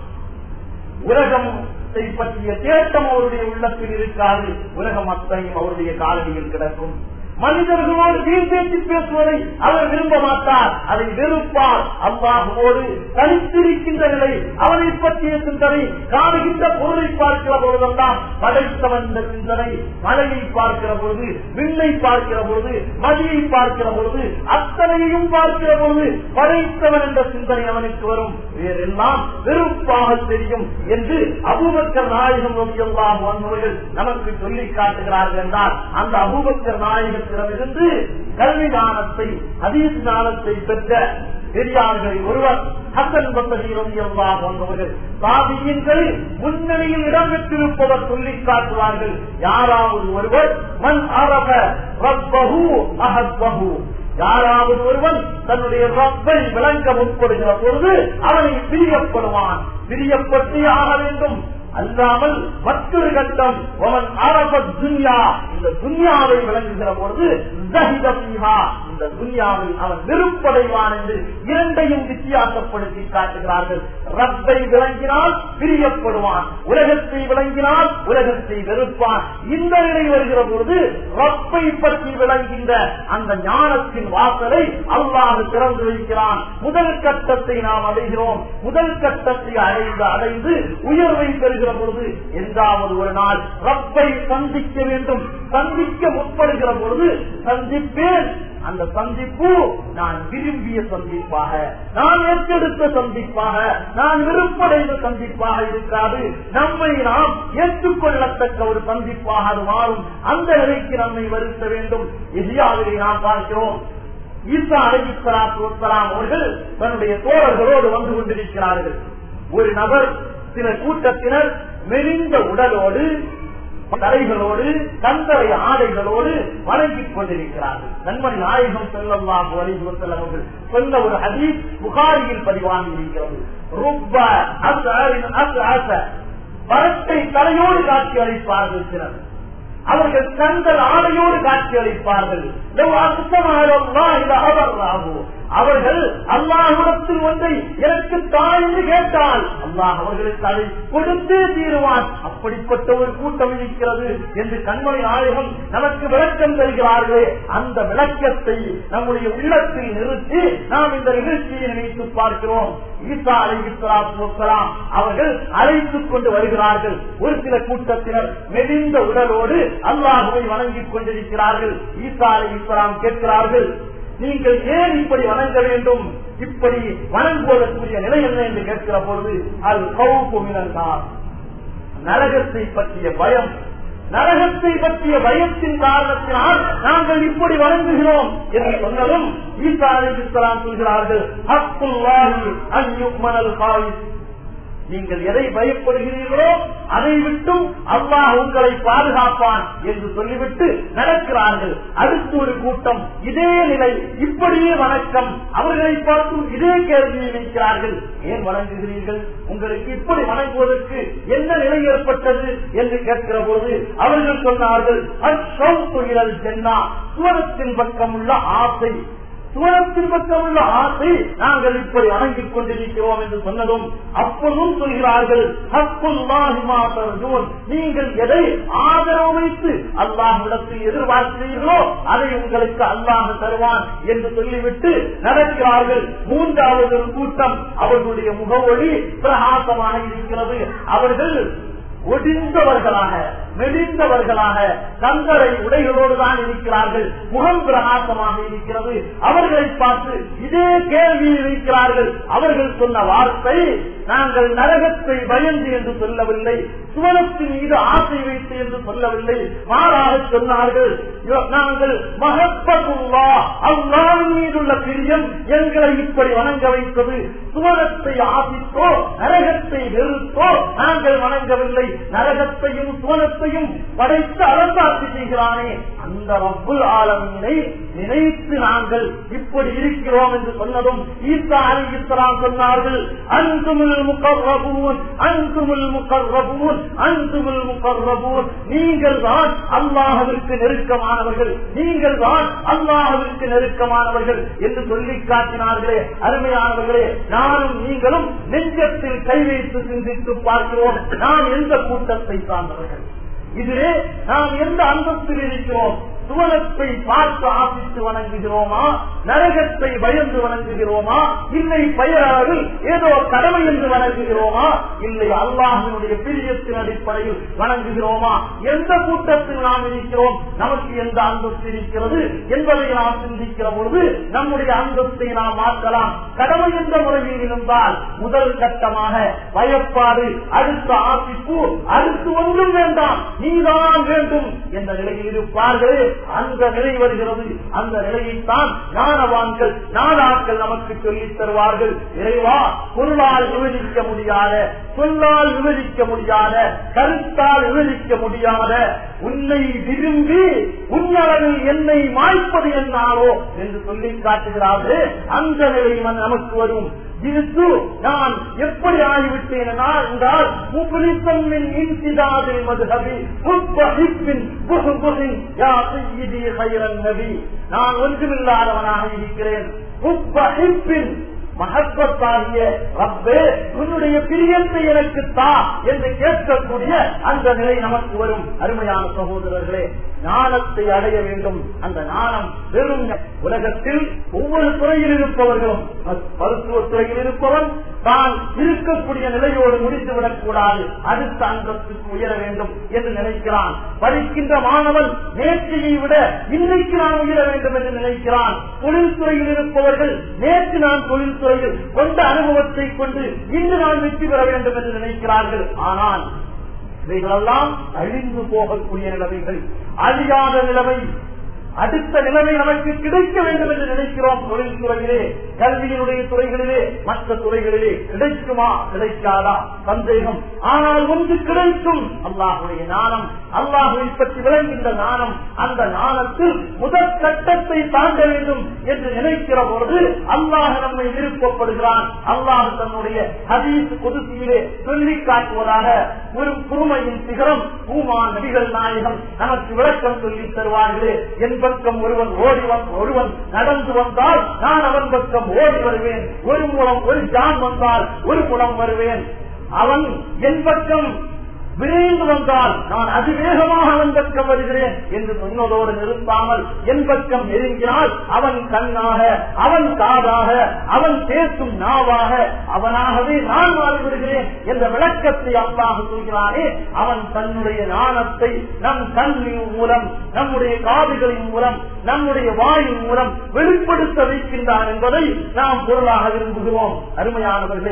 உலகத்தை பற்றிய தேட்டம் அவருடைய உள்ளத்தில் இருக்காது. உலகம் அத்தனையும் அவருடைய காலடியில் கிடக்கும். மனிதர்களோடு வீண் பேச்சு பேசுவதை அவர் விரும்ப மாட்டார், அதை வெறுப்பார். அல்லாஹுவோடு தனித்திருக்கின்ற நிலை, அவனை பற்றிய சிந்தனை, காணுகின்ற பொருளை பார்க்கிற பொழுதெல்லாம் படைத்தவன் என்ற சிந்தனை, மலையை பார்க்கிற பொழுது, விண்ணை பார்க்கிற பொழுது, மதியை பார்க்கிற பொழுது, அத்தனையும் பார்க்கிற பொழுது படைத்தவன் என்ற சிந்தனை அவனுக்கு வரும். வேறெல்லாம் வெறுப்பாக தெரியும் என்று அபூபக்கர் நாயகம் ரலியல்லாஹு அன்ஹு அவர்கள் நமக்கு சொல்லி காட்டுகிறார்கள் என்றால், அந்த அபூபக்கர் நாயகத்திடமிருந்து கல்வி ஞானத்தை, ஹதீஸ் ஞானத்தை பெற்ற பெரியார்களில் ஒருவர் ஹசன் பஸ்ரி ரலியல்லாஹு அன்ஹு அவர்கள். தாபியீன்களில் முன்னணியில் இடம்பெற்றிருப்பவர் சொல்லி காட்டுவார்கள், யாராவது ஒருவர் மன் அரஃப ரப்பஹு அஹப்பஹு, யாராவது ஒருவன் தன்னுடைய ரப்பை விளங்க முற்படுகிற பொழுது அவனை பிரியப்படுவான். பிரியப்பட்டே ஆக வேண்டும், அல்லாமல் மற்றொரு கட்டம் அவன் அரபத் துன்யா, இந்த துன்யாவை விளங்குகிற பொழுது இந்த துன்யாவில் அவன் வெறுப்படைவான் என்று இரண்டையும் வித்தியாசப்படுத்தி காட்டுகிறார்கள். ரப்பை விளங்கினால் பிரியப்படுவான், உலகத்தை விளங்கினால் உலகத்தை வெறுப்பான். இந்த நிலை வருகிற பொழுது ரப்பை பற்றி விளங்குகின்ற அந்த ஞானத்தின் வாசலை அல்லாஹ் திறந்து வைக்கிறான். முதல் கட்டத்தை நாம் அடைகிறோம். முதல் கட்டத்தை அடைந்து அடைந்து உயர்வை பெறுகிற பொழுது என்றாவது ஒரு நாள் ரப்பை சந்திக்க வேண்டும். சந்திக்க முற்படுகிற பொழுது சந்திப்பேன், அந்த சந்திப்பு நான் விரும்பிய சந்திப்பாக, நான் ஏற்றெடுத்த சந்திப்பாக, நான் விருப்படைந்த சந்திப்பாக இருக்காது. நம்மை நாம் ஏற்றுக்கொள்ளத்தக்க ஒரு சந்திப்பாக அது மாறும். அந்த நிலைக்கு நம்மை வருத்த வேண்டும். எதியாவிலே நாம் பார்க்கிறோம், ஈசா அலைஹிஸ்ஸலாத்து வஸ்ஸலாம் அவர்கள் தன்னுடைய தோழர்களோடு வந்து கொண்டிருக்கிறார்கள். ஒரு நபர், சில கூட்டத்தினர் மெலிந்த உடலோடு, தலைகளோடு, கந்தரை ஆடைகளோடு வணங்கிக் கொண்டிருக்கிறார்கள். கண்மணி நாயகம் ஸல்லல்லாஹு அலைஹி வஸல்லம் அவர்கள் சொன்ன ஒரு ஹதீஸ் புகாரியில் பதிவாகி இருக்கிறது. ருப்ப அஸ்அரின் அஸ்அஸ, பரட்டை தலையோடு காட்சி அளிப்பார்கள் சிலர், அவர்கள் கந்தல் ஆடையோடு காட்சி அளிப்பார்கள். அவர்கள் அல்லாஹ்விடத்தில் ஒன்றை எனக்கு தாய் என்று கேட்டால் அல்லாஹ் அவர்களுக்கு அதை கொடுத்தே தீருவான். அப்படிப்பட்ட ஒரு கூட்டம் இருக்கிறது என்று கண்மணி நாயகம் நமக்கு விளக்கம் தருகிறார்களே, அந்த விளக்கத்தை நம்முடைய உள்ளத்தில் நிறுத்தி நாம் இந்த நிகழ்ச்சியை நினைத்து பார்க்கிறோம். ஈசா அலைஹிஸ்ஸலாத்து வஸ்ஸலாம் அவர்கள் அழைத்துக் கொண்டு வருகிறார்கள். ஒரு சில கூட்டத்தினர் மெலிந்த உடலோடு அல்லாஹ்வை வணங்கிக் கொண்டிருக்கிறார்கள். ஈசா அலைஹிஸ்ஸலாம் கேட்கிறார்கள், நீங்கள் ஏன் இப்படி வணங்க வேண்டும், இப்படி வணங்குவதற்குரிய நிலை என்ன என்று கேட்கிற பொழுது, அது கௌஃபு மினன்னார், நரகத்தை பற்றிய பயம், நரகத்தை பற்றிய பயத்தின் காரணத்தினால் நாங்கள் இப்படி வணங்குகிறோம் என்று சொன்னதும் ஈசா அலைஹிஸ்ஸலாம் சொல்கிறார்கள், ஹக்குல்லாஹி அன் யுக்மனல் காயிஸ், நீங்கள் எதை பயப்படுகிறீர்களோ அதை விட்டும் அல்லாஹ் உங்களை பாதுகாப்பான் என்று சொல்லிவிட்டு நடக்கிறார்கள். அடுத்து ஒரு கூட்டம் இதே நிலை, இப்படியே வணக்கம், அவர்களை பார்த்தும் இதே கேள்வியை வைக்கிறார்கள், ஏன் வணங்குகிறீர்கள், உங்களுக்கு இப்படி வணங்குவதற்கு என்ன நிலை ஏற்பட்டது என்று கேட்கிற போது அவர்கள் சொன்னார்கள், சுவனத்தின் பக்கம் உள்ள ஆசை, சுவனத்தின் பக்கம் உள்ள ஆசை, நாங்கள் இப்படி வணங்கிக் கொண்டிருக்கிறோம் என்று சொன்னதும் அப்போதும் சொல்கிறார்கள், நீங்கள் எதை ஆதரவு வைத்து அல்லாஹ்விடத்தில் எதிர்பார்க்கிறீர்களோ அதை உங்களுக்கு அல்லாஹ் தருவான் என்று சொல்லிவிட்டு நடக்கிறார்கள். மூன்றாவது கூட்டம், அவர்களுடைய முகவொளி பிரகாசமாக இருக்கிறது. அவர்கள் ஒடிந்தவர்களாக, மெலிந்தவர்களாக, கந்தரை உடைகளோடு தான் இருக்கிறார்கள். முகம் பிரகாசமாக இருக்கிறது. அவர்களை பார்த்து இதே கேள்வியை வைக்கிறார்கள். அவர்கள் சொன்ன வார்த்தை, நாங்கள் நரகத்தை பயந்து என்று சொல்லவில்லை, சுவனத்தின் மீது ஆசை வைத்து என்று சொல்லவில்லை, மாறாக சொன்னார்கள், நாங்கள் மஹப்பத்துல்லா, அல்லாஹ்வின் மீதுள்ள பிரியம் எங்களை இப்படி வணங்க வைத்தது. சுவனத்தை ஆசித்தோ நரகத்தை வெறுத்தோ நாங்கள் வணங்கவில்லை, நரகத்தையும் சுவனத்தையும் படைத்து அரசாட்சி செய்கிறானே அந்த ரப்புல் ஆலமீனை நினைத்து நாங்கள் இப்படி இருக்கிறோம் என்று சொன்னதும் ஈசா அலைஹிஸ்ஸலாம் சொன்னார்கள், அன்துமுல் முகர்ரபூன், அன்துமுல் முகர்ரபூன், அன்துமுல் முகர்ரபூன், நீங்கள் தான் அல்லாஹ்விற்கு நெருக்கமானவர்கள், நீங்கள் தான் அல்லாஹ்விற்கு நெருக்கமானவர்கள் என்று சொல்லி காட்டினார்களே. அருமையானவர்களே, நானும் நீங்களும் நெஞ்சத்தில் கை வைத்து சிந்தித்து பார்க்கிறோம், நாம் எந்த கூட்டத்தை சார்ந்தவர்கள், இதிலே நாம் எந்த அந்தஸ்தில் இருக்கிறோம். சுவனத்தை பார்த்து ஆசித்து வணங்குகிறோமா, நரகத்தை பயந்து வணங்குகிறோமா, இல்லை பெயரளவில் ஏதோ கடமை என்று வணங்குகிறோமா, இல்லை அல்லாஹ்வினுடைய பிரியத்தின் அடிப்படையில் வணங்குகிறோமா, எந்த கூட்டத்தில் நாம் இருக்கிறோம், நமக்கு எந்த அந்தஸ்து இருக்கிறது என்பதை நாம் சிந்திக்கிற பொழுது நம்முடைய அந்தஸ்தை நாம் மாற்றலாம். கடமை என்ற முறையில் இருந்தால் முதல் கட்டமாக பயப்பாடு, அடுத்த ஆசிப்பு, அடுத்து ஒன்றும் வேண்டாம், நீதான் வேண்டும் என்ற நிலையில் இருப்பார்களே, அந்த நிலை வருகிறது. அந்த நிலையைத்தான் ஞானவான்கள் நாடாக்கள் நமக்கு சொல்லித் தருவார்கள். இறைவா, பொருளால் விவரிக்க முடியாத, சொல்லால் விவரிக்க முடியாத, கருத்தால் விவரிக்க முடியாத உன்னை விரும்பி உன்னளவில் என்னை மாய்ப்பது என்னாலோ என்று சொல்லி காட்டுகிறார்கள். அந்த நிலை நமக்கு வரும். இது நான் எப்படி ஆகிவிட்டேன் என்றால் முப்லிசம்மின் இன்சிதாதில் மதுஹபி முப்பஹிப்பின் புஹுபுஹின் யா சய்யிதி கைரன் நபி. நான் ஒன்றுமில்லாதவனாக இருக்கிறேன். முப்பஹிப்பின் மஹப்பத்தாகிய ரப்பே, உன்னுடைய பிரியத்தை எனக்கு தா என்று கேட்கக்கூடிய அந்த நிலை நமக்கு வரும். அருமையான சகோதரர்களே, ஞானத்தை அடைய வேண்டும். அந்த ஞானம் வெறும் உலகத்தில் ஒவ்வொரு துறையில் இருப்பவர்களும், மருத்துவ துறையில் இருப்பவன் தான் இருக்கக்கூடிய நிலையோடு முடித்துவிடக் கூடாது, அடுத்த அந்தஸ்துக்கு உயர வேண்டும் என்று நினைக்கிறான். படிக்கின்ற மாணவன் நேற்றையை விட இன்னைக்கு நான் உயர வேண்டும் என்று நினைக்கிறான். தொழில்துறையில் இருப்பவர்கள் நேற்று நான் தொழில்துறையில் கொண்ட அனுபவத்தை கொண்டு இன்று நான் வெற்றி பெற வேண்டும் என்று நினைக்கிறார்கள். ஆனால் இவைகளெல்லாம் அழிந்து போகக்கூடிய நிலைமைகள், அழியாத நிலைமை. அடுத்த நிலைமை நமக்கு கிடைக்க வேண்டும் என்று நினைக்கிறோம். தொழில்துறையிலே, கல்வியினுடைய துறைகளிலே, மற்ற துறைகளிலே கிடைக்குமா கிடைக்காதா சந்தேகம். ஆனால் ஒன்று கிடைக்கும், அல்லாஹுடைய ஞானம், அல்லாஹுவை பற்றி விளங்குகின்ற ஞானம். அந்த ஞானத்தில் முதல் கட்டத்தை தாண்ட வேண்டும் என்று நினைக்கிற பொழுது அல்லாஹ் நம்மை விருப்பப்படுகிறான். அல்லாஹ் தன்னுடைய ஹதீஸ் குதுசியிலே சொல்லி காட்டுவதாக ஒரு குருமையின் சிகரம் பூமான் நபிகள் நாயகம் நமக்கு விளக்கம் சொல்லி தருவார்களே. என் பக்கம் ஒருவன் ஓடி ஒருவன் நடந்து வந்தால் நான் அவன் பக்கம் ஓடி வருவேன். ஒரு மூலம் ஒரு ஜான் வந்தால் ஒரு மூலம் வருவேன். அவன் என் பக்கம் விரைந்து வந்தால் நான் அதிவேகமாக அவன் பக்கம் வருகிறேன் என்று சொன்னதோடு நிறுத்தாமல் என் பக்கம் நெருங்கினால் அவன் கண்ணாக, அவன் காதாக, அவன் பேசும் நாவாக, அவனாகவே நான் மாறிவிடுகிறேன் என்ற விளக்கத்தை அல்லாஹ் சொல்கிறானே. அவன் தன்னுடைய ஞானத்தை நம் கண்ணின் மூலம், நம்முடைய காதுகளின் மூலம், நம்முடைய வாயின் மூலம் வெளிப்படுத்த வைக்கின்றான் என்பதை நாம் பொருளாக விரும்புகிறோம். அருமையானவர்களே,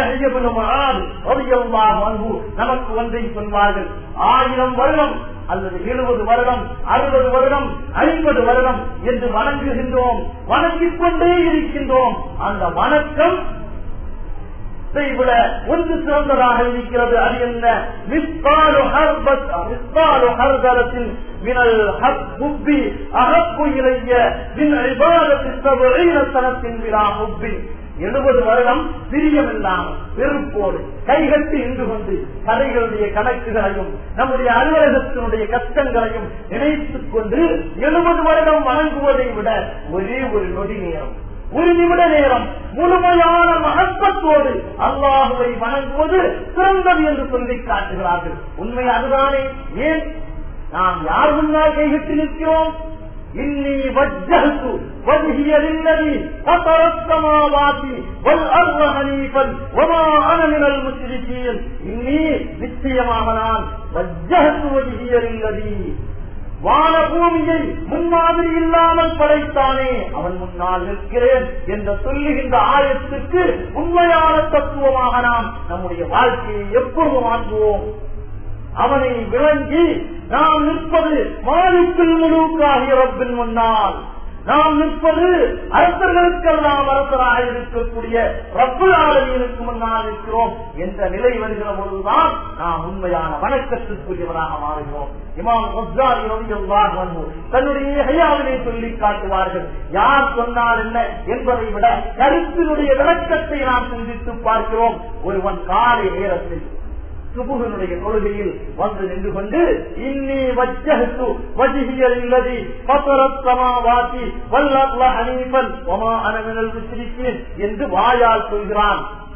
நமக்கு ஒன்றை சொல்வார்கள். ஆயிரம் வருடம் அல்லது எழுபது வருடம், அறுபது வருடம், ஐம்பது வருடம் என்று வணங்குகின்றோம், வணங்கிக் கொண்டே இருக்கின்றோம். அந்த வணக்கம் விட ஒன்று சிறந்ததாக இருக்கிறது. அது என்ன? மிஸ்காலு ஹர்பத் மிஸ்காலு ஹர்தலத்தின் மினல் ஹப்பி அகப்பு இளைய மின் இபாதத்தி சபஈன சனத்தின் விழா ஹப்பி. எழுபது வருடம் பிரியமில்லாமல் வெறுப்போடு கைகட்டி நின்று கொண்டு கதைகளுடைய கணக்குகளையும் நம்முடைய அலுவலகத்தினுடைய கஷ்டங்களையும் நினைத்துக் கொண்டு எழுபது வருடம் வணங்குவதை விட ஒரே ஒரு நொடி நேரம், ஒரு நிமிட நேரம் முழுமையான மகத்துவத்தோடு அல்லாஹுவை வணங்குவது சிறந்தது என்று சொல்லி காட்டுகிறார்கள். உண்மை அதுதானே? ஏன் நாம் யார் முன்னால் கைகட்டி நிற்கிறோம்? இன்னி வஜ்ஜஹ்து வஜ்ஹிய லில்லதி ஃபதர ஸமாவாதி வல் அர்த ஹனீஃபன் வமா அன மினல் முஷ்ரிகீன். இன்னி நிச்சயமாக நான் வஜ்ஜஹ்து வஜ்ஹிய லில்லதி, வான பூமியை முன்மாதிரி இல்லாமல் படைத்தானே அவன் முன்னால் நிற்கிறேன் என்று சொல்லுகின்ற ஆயத்துக்கு உண்மையான தத்துவமாக நாம் நம்முடைய வாழ்க்கையை எப்பொழுது மாற்றுவோம்? அவனை விளங்கி நாம் நிற்பது மாலிக்குல் முலூக்காகிய ரப்பின் முன்னால், நாம் நிற்பது அரசர்களுக்கெல்லாம் அரசராக இருக்கக்கூடிய ரப்புல் ஆலமீனுக்கு முன்னால் நிற்கிறோம் என்ற நிலை வருகிற பொழுதுதான் நாம் உண்மையான வணக்கத்திற்குரியவராக மாறுகிறோம். இமாம் கஸ்ஸாலி ரலியல்லாஹு அன்ஹு தன்னுடைய ஹயாவிலே சொல்லி காட்டுவார்கள். யார் சொன்னால் என்ன என்பதை விட கருத்தினுடைய விளக்கத்தை நாம் சிந்தித்து பார்க்கிறோம். ஒருவன் காலை நேரத்தில் சுபுகனுடைய கொள்கையில் வந்து நின்று கொண்டு இன்னி வஜ்ஜஹ்து வஜ்ஹிய லில்லதி ஃபதர ஸமாவாதி வல் அர்த ஹனீஃபன் வமா அன மினல் முஷ்ரிகீன் என்று வாயால் சொல்கிறான்.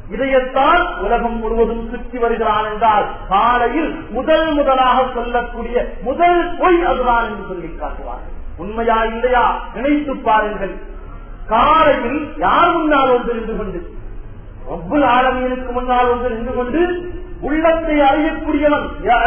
இதையத்தான் உலகம் முழுவதும் சுற்றி வருகிறான் என்றால் காலையில் முதல் முதலாக சொல்லக்கூடிய முதல் பொய் அதுதான் என்று சொல்லி காட்டுவார்கள். உண்மையா இல்லையா நினைத்து பாருங்கள். காலையில் யார் முன்னால் வந்து நின்று கொண்டு ரப்புல் ஆலமீனுக்கு முன்னால் வந்து நின்று கொண்டு உள்ளத்தை அறியக்கூடியவன்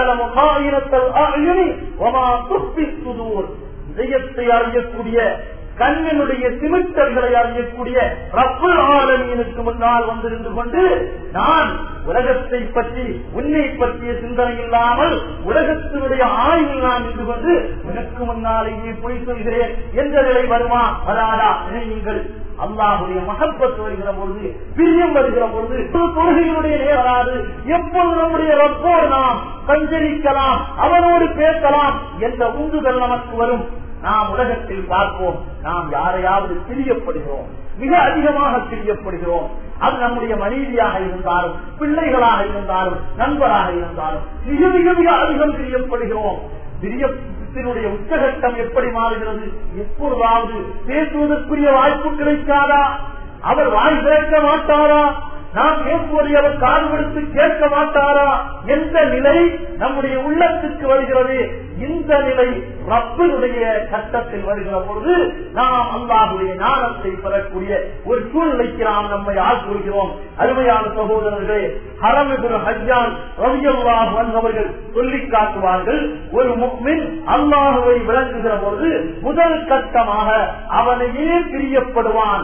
இதயத்தை அறியக்கூடிய கண்ணினுடைய சிமிட்டல்களை அறியக்கூடிய ரப்புல் ஆலமீனுக்கு முன்னால் வந்து நின்று கொண்டு நான் உலகத்தை பற்றி உன்னை பற்றிய சிந்தனை இல்லாமல் உலகத்தினுடைய ஆய்வில் நான் நின்று கொண்டு உனக்கு முன்னாலேயே பொய் சொல்கிறேன் என்ற நிலை வருமா வராதா நீங்கள் அல்லாஹுடைய மகப்பத்து வருகிற பொழுது பிரியம் வருகிற பொழுது தொழுகையினுடைய நேரம் வராது. எப்போது நம்முடைய ரப்போடு நாம் சஞ்சரிக்கலாம் அவனோடு பேசலாம் என்ற உந்துதல் நமக்கு வரும். நாம் உலகத்தில் பார்ப்போம், நாம் யாரையாவது பிரியப்படுகிறோம், மிக அதிகமாக பிரியப்படுகிறோம். அது நம்முடைய மனைவியாக இருந்தாலும் பிள்ளைகளாக இருந்தாலும் நண்பராக இருந்தாலும் மிக மிக மிக அதிகம் பிரியப்படுகிறோம். பிரியத்தினுடைய உச்சகட்டம் எப்படி மாறுகிறது? எப்பொழுதாவது பேசுவதற்குரிய வாய்ப்பு கிடைக்காதா? அவர் வாய் திறக்க மாட்டாரா? நாம் பேசுவதை அவர் காது கொடுத்து கேட்க மாட்டாரா என்ற நிலை நம்முடைய உள்ளத்துக்கு வருகிறது. இந்த நிலை ரப்பினுடைய கட்டத்தில் வருகிற பொழுது நாம் அல்லாஹுடைய ஞானத்தை பெறக்கூடிய ஒரு சூழ்நிலைக்கு நாம் நம்மை ஆட்கொள்கிறோம். அருமையான சகோதரர்களே, ஹரம் இப்னு ஹஜ்ஜாஜ் ரலியல்லாஹு அன்ஹு அவர்கள் சொல்லி காட்டுவார்கள், ஒரு முஃமின் அல்லாஹுவை விளங்குகிற பொழுது முதல் கட்டமாக அவனையே பிரியப்படுவான்.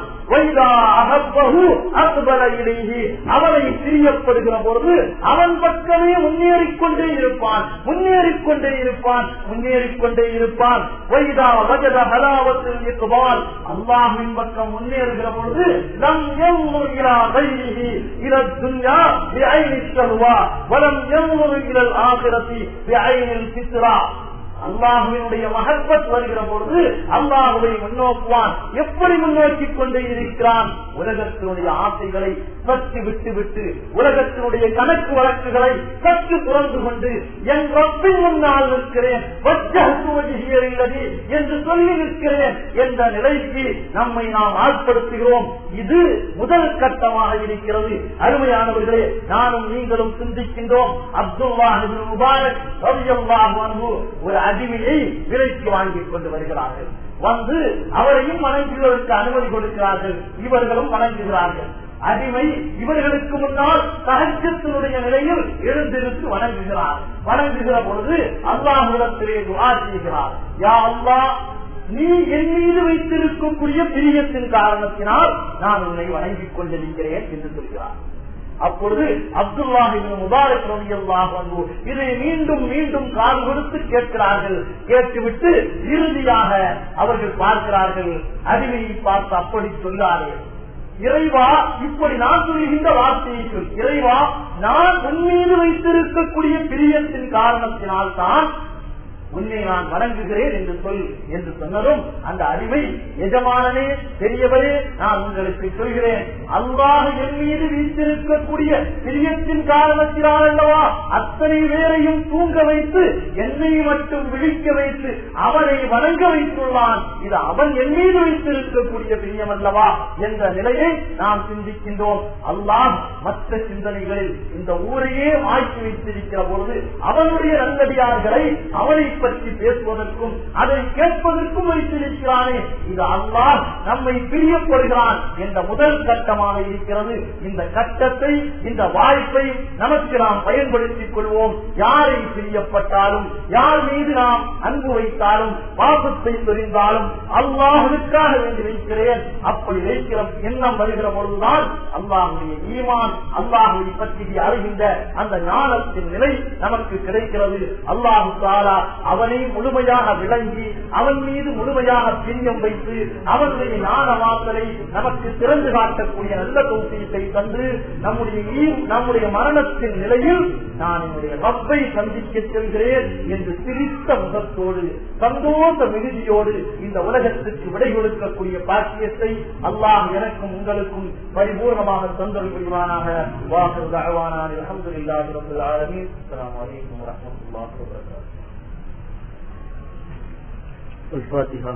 அவனை பிரியப்படுகிற பொழுது அவன் பக்கமே முன்னேறிக்கொண்டே இருப்பான் முன்னேறிக்கொண்டே இருப்பான் முன்னேறிக்கொண்டே இருப்பான் அல்லாஹ்வின் பக்கம் முன்னேறுகிற பொழுது லம் யன்ظுர் இலா கைரிஹி இலா துன்யா பிஐனி ஷஹ்வா வலம் யன்ظுர் இலா ஆகிரதி பிஐனில் ஃபித்ரா. அல்லாஹுவினுடைய மஹப்பத் வருகிற பொழுது அல்லாஹுவை முன்னோக்குவான். எப்படி முன்னோக்கி கொண்டே இருக்கிறான்? உலகத்தினுடைய ஆசைகளை சற்று விட்டு விட்டு உலகத்தினுடைய கணக்கு வழக்குகளை சற்று துறந்து கொண்டு என் ரப்பின் முன்னால் நிற்கிறேன் என்று சொல்லி நிற்கிறேன் என்ற நிலைக்கு நம்மை நாம் ஆட்படுத்துகிறோம். இது முதல் கட்டமாக இருக்கிறது. அருமையானவர்களே, நானும் நீங்களும் சிந்திக்கின்றோம். அப்துல்லாஹ் இப்னு முபாரக் ரலியல்லாஹு அன்ஹு ஒரு அடிமையை விலைக்கு வாங்கிக் கொண்டு வருகிறார்கள். வந்து அவரையும் வணங்குவதற்கு அனுமதி கொடுக்கிறார்கள். இவர்களும் வணங்குகிறார்கள். அடிமை இவர்களுக்கு முன்னால் தஹஜ்ஜுடைய நிலையில் எழுந்திருந்து வணங்குகிறார். வணங்குகிற பொழுது அல்லாஹ்விடத்திலே துஆ செய்கிறார், யா அல்லாஹ், நீ என் மீது வைத்திருக்கக்கூடிய பிரியத்தின் காரணத்தினால் நான் உன்னை வணங்கிக் கொண்டிருக்கிறேன் என்று சொல்கிறார். அப்பொழுது அப்துல்லாஹ் இப்னு முபாரக் ரலியல்லாஹு அன்ஹு இதை மீண்டும் மீண்டும் காது கொடுத்து கேட்கிறார்கள். கேட்டுவிட்டு இறுதியாக அவர்கள் பார்க்கிறார்கள், அடிமையை பார்த்து அப்படி சொல்லாதே, இறைவா இப்படி நான் சொல்கின்ற வார்த்தையை சொல். இறைவா, நான் உன் மீது வைத்திருக்கக்கூடிய பிரியத்தின் காரணத்தினால் தான் உன்னை நான் வணங்குகிறேன் என்று சொல் என்று சொன்னதும் அந்த அடிமை, எஜமானனே, பெரியவரே, நான் உங்களுக்கு சொல்கிறேன், அல்லாஹ் என் மீது வீட்டிருக்கக்கூடிய பிரியத்தின் காரணத்தினால் அல்லவா அத்தனை பேரையும் தூங்க வைத்து என்னை மட்டும் விழிக்க வைத்து அவனை வணங்க வைத்துள்ளான். இது அவன் என் மீது வைத்திருக்கக்கூடிய பிரியம் அல்லவா என்ற நிலையை நாம் சிந்திக்கின்றோம். அல்லாஹ் மற்ற சிந்தனைகளில் இந்த ஊரையே மாற்றி வைத்திருக்கிற பொழுது அவனுடைய நல்லடியார்களை அவனை பற்றி பேசுவதற்கும் அதை கேட்பதற்கும் வைத்திருக்கிறானே, இது அல்லாஹ் நம்மை பிரியப்படுகிறான் என்ற முதல் கட்டமாக இருக்கிறது. இந்த கட்டத்தை, இந்த வாய்ப்பை நமக்கு நாம் பயன்படுத்திக் கொள்வோம். யாரை பிரியப்பட்டாலும், யார் மீது நாம் அன்பு வைத்தாலும், பாசத்தை தெரிந்தாலும் அல்லாஹ்வுக்காக வேண்டி வைக்கிறேன். அப்படி வைக்கிற எண்ணம் வருகிற பொழுதுதான் அல்லாஹ்வுடைய ஈமான், அல்லாஹ்வை பற்றி அறிகின்ற அந்த ஞானத்தின் நிலை நமக்கு கிடைக்கிறது. அல்லாஹ் தஆலா அவனை முழுமையாக விளங்கி அவன் மீது முழுமையாக பிரியம் வைத்து அவனுடைய ஞான வாசலை நமக்கு திறந்து காட்டக்கூடிய நல்ல தௌஃபீகை தந்து நம்முடைய நம்முடைய மரணத்தின் நிலையில் நான் என்னுடைய ரப்பை சந்திக்க செல்கிறேன் என்று சிரித்த முகத்தோடு சந்தோஷ மிகுதியோடு இந்த உலகத்திற்கு விடை கொடுக்கக்கூடிய பாக்கியத்தை அல்லாஹ் எனக்கும் உங்களுக்கும் பரிபூர்ணமாக தந்தல் புரிவானாக. வாஹிரு தஅவானா அல்ஹம்துலில்லாஹி ரப்பில் ஆலமீன். அஸ்ஸலாமு அலைக்கும் வரஹ்மத்துல்லாஹி வபரகாத்துஹு. الفاتحة.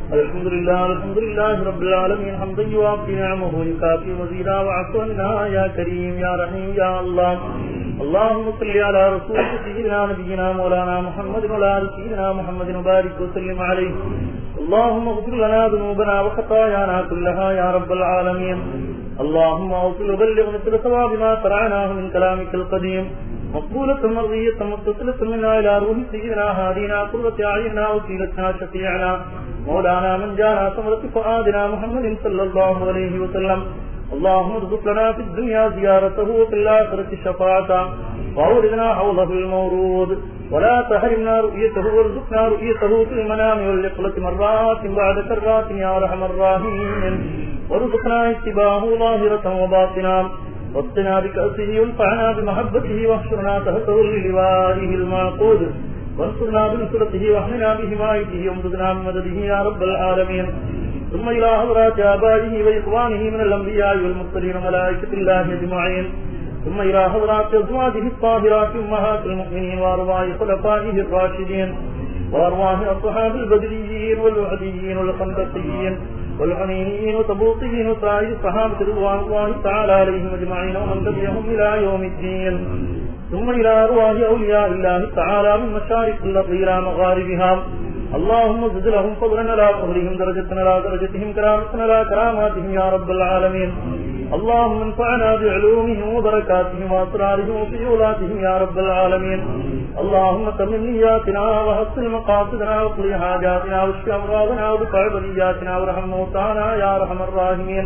الحمد لله الحمد لله رب العالمين حمدا يوافي نعمه ويكافي مزيدا واعف عنا يا كريم يا رحيم يا الله. اللهم صل على رسولك سيدنا نبينا مولانا محمد وعلى ال سيدنا محمد وبارك وسلم عليه. اللهم اغفر لنا ذنوبنا وخطايانا كلها يا رب العالمين. اللهم اوصل وبلغ مثل ثواب ما شرعناه من كلامك القديم مقبولة مرضية متصلة منا إلى روح سيدنا هادينا قرة أعيننا وسيلتنا شفيعنا مولانا من جانا ثمرة فؤادنا محمد صلى الله عليه وسلم. اللهم ارزق لنا في الدنيا زيارته وفي الآخرة شفاعته وأوردنا حوضه المورود ولا تحرمنا رؤيته وارزقنا رؤيته في المنام واليقظة مرات بعد كرات يا أرحم الراحمين. وارزقنا اتباعه ظاهرة وباطنا واسقنا بكأسه وانفعنا بمحبته واحشرنا تحته للوائه المعقود وانصرنا بنصرته واحمنا بحمايته وامددنا بمدده يا رب العالمين. ثم إلى حضرات آبائه وإخوانه من الأنبياء والمرسلين وملائكة الله أجمعين. ثم إلى حضرات أزواجه الطاهرات أمهات المؤمنين وأرواح خلفائه الراشدين وأرواح أصحاب البدريين والوعديين والخندقيين والحنينيين وتبوقيين وسائر الصحابة رضوان الله تعالى عليهم أجمعين ومن تبعهم إلى يوم الدين. ثم إلى أرواح أولياء الله تعالى من مشارق الأرض إلى مغاربها. اللهم زد لهم فضلا على فضلهم درجة على درجتهم كرامة على كراماتهم يا رب العالمين. اللهم انفعنا بعلومهم وبركاتهم وأسرارهم وفيولاتهم يا رب العالمين. اللهم تمم نياتنا وحسن مقاصدنا وقض حاجاتنا واشف أمراضنا ودفع بلياتنا وارحم موتانا يا أرحم الراحمين.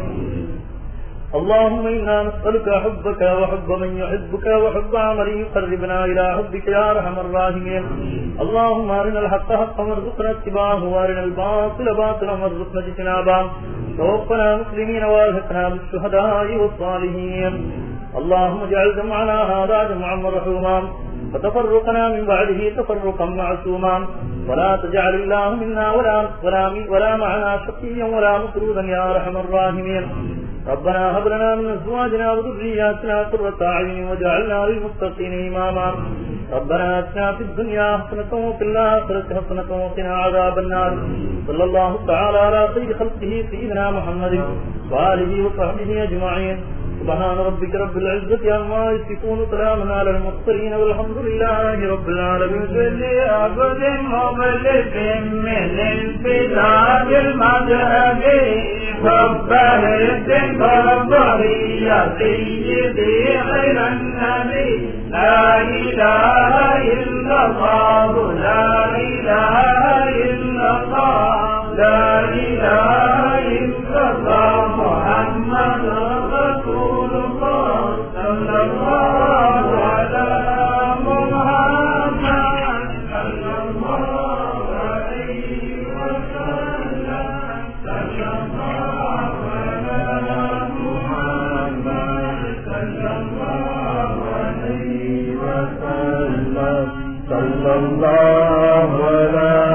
اللهم إنا نسألك حبك وحب من يحبك وحب عمل يقربنا إلى حبك يا أرحم الراحمين. اللهم أرنا الحق حقا وارزقنا اتباعه وأرنا الباطل باطلا وارزقنا اجتنابه. توفنا مسلمين والحقنا بالشهداء والصالحين. اللهم اجعل جمعنا هذا جمعا مرحوما وتفرقنا من بعده تفرقا معصوما ولا تجعل الله منا ولا ولا, ولا معنا شقيا ولا مطرودا يا أرحم الراحمين. ربنا هب لنا من أزواجنا وذرياتنا قرة أعين واجعلنا للمتقين إماما. ربنا آتنا في الدنيا حسنة وفي الآخرة حسنة وقنا عذاب النار. صلى الله تعالى على خير خلقه سيدنا محمد وآله وصحبه أجمعين. سبحان ربك رب العزة عما يصفون سلام على المرسلين والحمد لله رب العالمين. لعبد مبلغ من البلاد المذهبي فبهت بربرية سيدي خير النبي. لا إله إلا الله لا إله إلا الله لا إله إلا الله محمد رسول الله صلى الله على محمد صلى الله عليه وسلم صلى الله على محمد صلى الله عليه وسلم صلى الله على